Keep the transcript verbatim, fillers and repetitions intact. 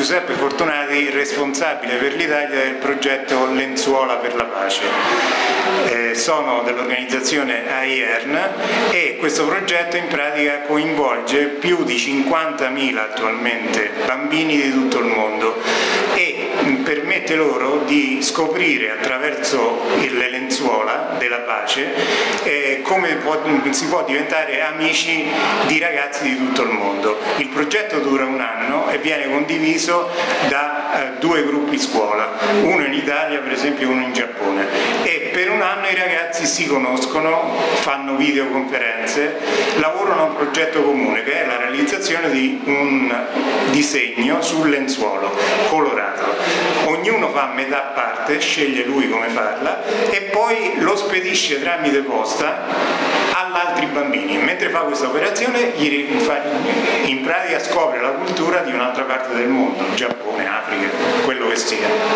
Giuseppe Fortunati, responsabile per l'Italia del progetto Lenzuola per la Pace. Eh, sono dell'organizzazione A I E R N e questo progetto in pratica coinvolge più di cinquantamila attualmente bambini di tutto il mondo e permette loro di scoprire attraverso le lenzuola della pace eh, come può, si può diventare amici di ragazzi di tutto il mondo. Il progetto dura un anno e viene condiviso da eh, due gruppi scuola, uno in Italia per esempio e uno in Giappone, e per un anno i ragazzi si conoscono, fanno videoconferenze, lavorano a un progetto comune che è la realizzazione di un disegno sul lenzuolo colorato. Ognuno fa metà parte, sceglie lui come farla e poi lo spedisce tramite posta agli altri bambini. Mentre fa questa operazione in pratica scopre la cultura di un'altra parte del mondo, Giappone, Africa, quello che sia.